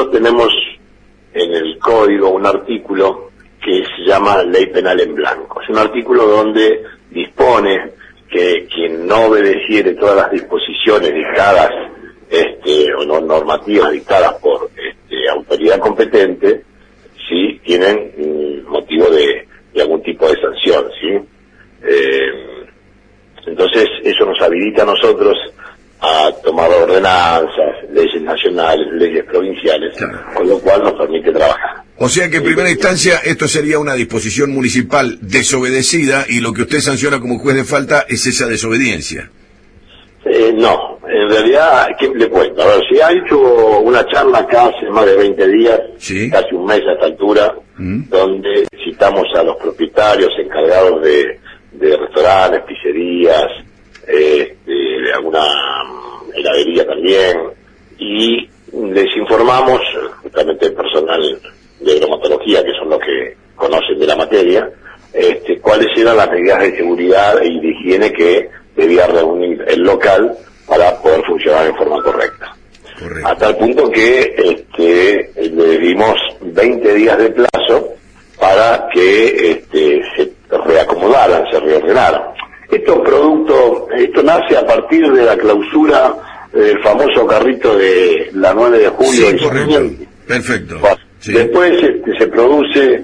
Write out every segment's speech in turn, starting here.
nosotros tenemos en el código un artículo que se llama Ley Penal en Blanco. Es un artículo donde dispone que quien no obedeciere todas las disposiciones dictadas o normativas dictadas por autoridad competente, sí tienen motivo de algún tipo de sanción, ¿sí? Entonces eso nos habilita a nosotros a tomar ordenanzas, leyes nacionales, leyes provinciales, claro, con lo cual nos permite trabajar. O sea que en primera instancia esto sería una disposición municipal desobedecida y lo que usted sanciona como juez de falta es esa desobediencia. No, en realidad, ¿qué le cuento? A ver, si ha hecho una charla acá hace más de 20 días, ¿sí?, casi un mes a esta altura, donde citamos a los propietarios encargados de restaurantes, pizzerías, de alguna heladería también, y les informamos, justamente el personal de bromatología, que son los que conocen de la materia, cuáles eran las medidas de seguridad y de higiene que debía reunir el local para poder funcionar en forma correcta. Correcto. A tal punto que le dimos 20 días de plazo para que se reacomodaran, se reordenaran. Esto nace a partir de la clausura del famoso carrito de la 9 de julio. Sí, correcto. Perfecto. Sí. Después se produce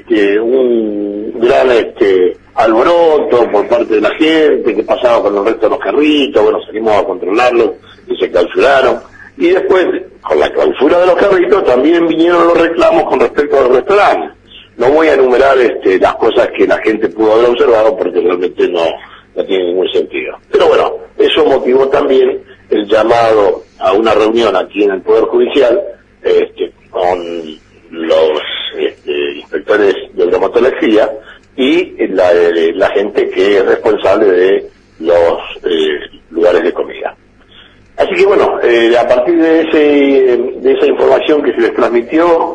un gran alboroto por parte de la gente, que pasaba con el resto de los carritos, bueno, salimos a controlarlos y se clausuraron. Y después, con la clausura de los carritos, también vinieron los reclamos con respecto a los restaurantes. No voy a enumerar las cosas que la gente pudo haber observado porque realmente no tiene ningún sentido. Pero bueno, eso motivó también el llamado a una reunión aquí en el Poder Judicial con los inspectores de bromatología y la gente que es responsable de los lugares de comida. Así que bueno, a partir de esa información que se les transmitió,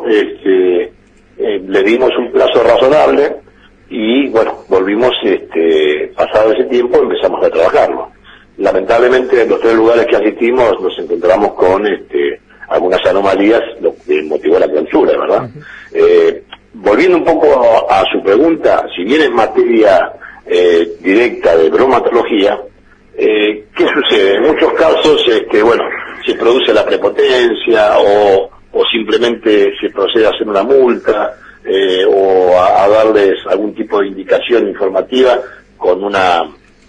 le dimos un plazo razonable y bueno, volvimos, pasado ese tiempo empezamos a trabajarlo. Lamentablemente en los 3 lugares que asistimos nos encontramos con algunas anomalías, lo que motivó la clausura, ¿verdad? Volviendo un poco a su pregunta, si bien es materia directa de bromatología, ¿qué sucede? En muchos casos, bueno, se produce la prepotencia o simplemente se procede a hacer una multa o a darles algún tipo de indicación informativa con una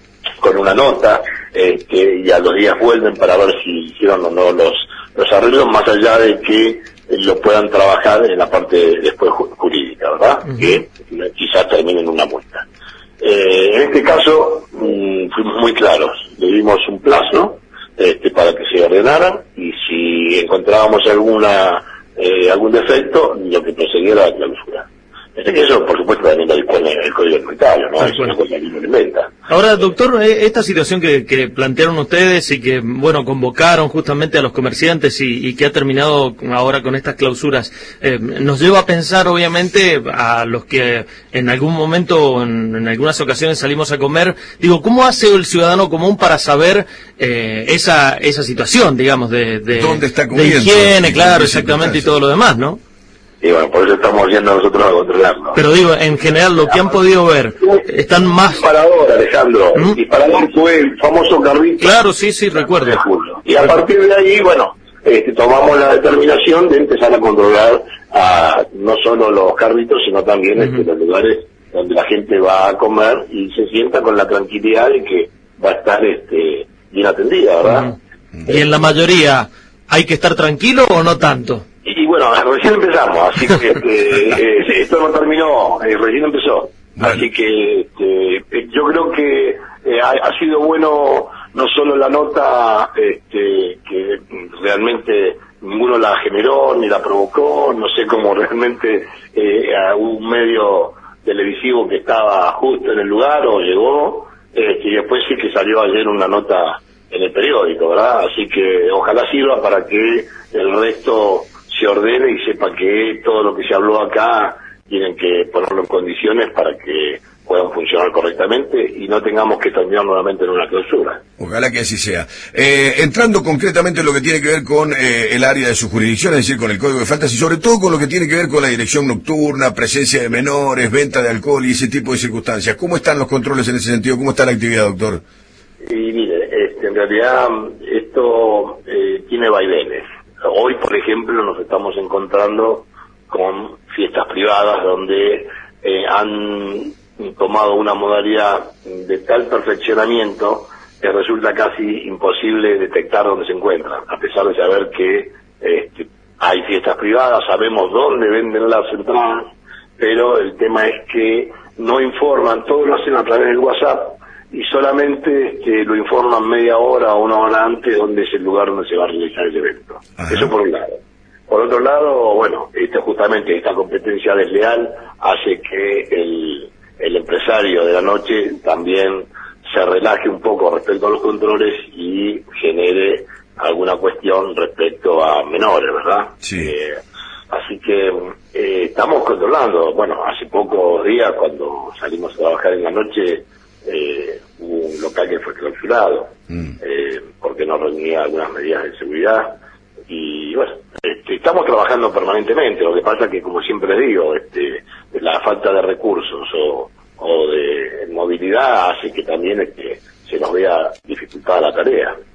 nota, y a los días vuelven para ver si hicieron o no los arreglos, más allá de que lo puedan trabajar en la parte después jurídica, ¿verdad? Que quizás termine en una multa. En este caso fuimos muy claros, le dimos un plazo para que se ordenaran y si encontrábamos algún defecto, lo que procedía era la clausura. Que eso, por supuesto, también lo dispone el Código Alimentario, ¿no? Es una cosa que no lo inventa. Ahora, doctor, esta situación que plantearon ustedes y que, bueno, convocaron justamente a los comerciantes y que ha terminado ahora con estas clausuras, nos lleva a pensar, obviamente, a los que en algún momento, en algunas ocasiones salimos a comer, digo, ¿cómo hace el ciudadano común para saber esa situación, digamos, ¿dónde está comiendo? De higiene, claro, exactamente, y todo lo demás, ¿no? Y bueno, por eso estamos yendo nosotros a controlarlo. Pero digo, en general, lo que han podido ver, están más... Disparador, Alejandro. Disparador fue el famoso carrito. Claro, sí, recuerdo. Y a partir de ahí, bueno, tomamos la determinación de empezar a controlar no solo los carritos, sino también los lugares donde la gente va a comer y se sienta con la tranquilidad de que va a estar bien atendida, ¿verdad? Y en la mayoría, ¿hay que estar tranquilo o no tanto? Y bueno, recién empezamos, así que esto no terminó, recién empezó. Vale. Así que yo creo que ha sido bueno no solo la nota que realmente ninguno la generó ni la provocó, no sé cómo realmente a un medio televisivo que estaba justo en el lugar o llegó, y después sí que salió ayer una nota en el periódico, ¿verdad? Así que ojalá sirva para que el resto se ordene y sepa que todo lo que se habló acá tienen que ponerlo en condiciones para que puedan funcionar correctamente y no tengamos que terminar nuevamente en una clausura. Ojalá que así sea. Entrando concretamente en lo que tiene que ver con el área de su jurisdicción, es decir, con el Código de Faltas y sobre todo con lo que tiene que ver con la dirección nocturna, presencia de menores, venta de alcohol y ese tipo de circunstancias. ¿Cómo están los controles en ese sentido? ¿Cómo está la actividad, doctor? Y mire, en realidad esto tiene vaivenes. Hoy, por ejemplo, nos estamos encontrando con fiestas privadas donde han tomado una modalidad de tal perfeccionamiento que resulta casi imposible detectar dónde se encuentran, a pesar de saber que hay fiestas privadas, sabemos dónde venden las entradas, pero el tema es que no informan, todo lo hacen a través del WhatsApp y solamente lo informan media hora o una hora antes dónde es el lugar donde se va a realizar el evento. Ajá. Eso por un lado. Por otro lado, bueno, justamente esta competencia desleal hace que el empresario de la noche también se relaje un poco respecto a los controles y genere alguna cuestión respecto a menores, ¿verdad? Sí. Así que estamos controlando. Bueno, hace pocos días cuando salimos a trabajar en la noche hubo un local que fue clausurado porque no reunía algunas medidas de seguridad y bueno, estamos trabajando permanentemente. Lo que pasa es que, como siempre les digo, la falta de recursos o de movilidad hace que también se nos vea dificultada la tarea.